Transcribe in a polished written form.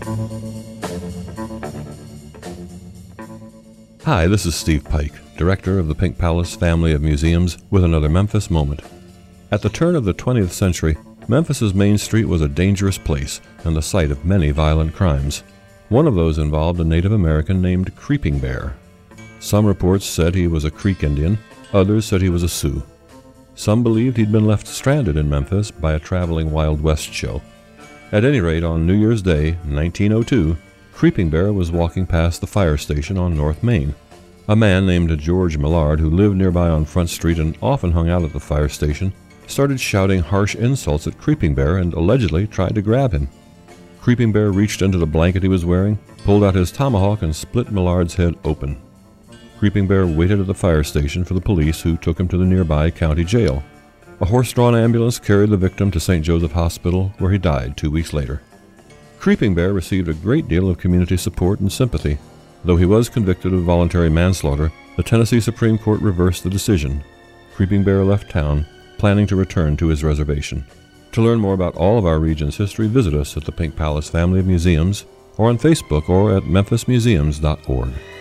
Hi, this is Steve Pike, director of the Pink Palace family of museums, with another Memphis Moment. At the turn of the 20th century, Memphis's Main Street was a dangerous place and the site of many violent crimes. One of those involved a Native American named Creeping Bear. Some reports said he was a Creek Indian, others said he was a Sioux. Some believed he'd been left stranded in Memphis by a traveling Wild West show. At any rate, on New Year's Day, 1902, Creeping Bear was walking past the fire station on North Main. A man named George Millard, who lived nearby on Front Street and often hung out at the fire station, started shouting harsh insults at Creeping Bear and allegedly tried to grab him. Creeping Bear reached into the blanket he was wearing, pulled out his tomahawk, and split Millard's head open. Creeping Bear waited at the fire station for the police, who took him to the nearby county jail. A horse-drawn ambulance carried the victim to St. Joseph Hospital, where he died 2 weeks later. Creeping Bear received a great deal of community support and sympathy. Though he was convicted of voluntary manslaughter, the Tennessee Supreme Court reversed the decision. Creeping Bear left town, planning to return to his reservation. To learn more about all of our region's history, visit us at the Pink Palace family of museums, or on Facebook, or at memphismuseums.org.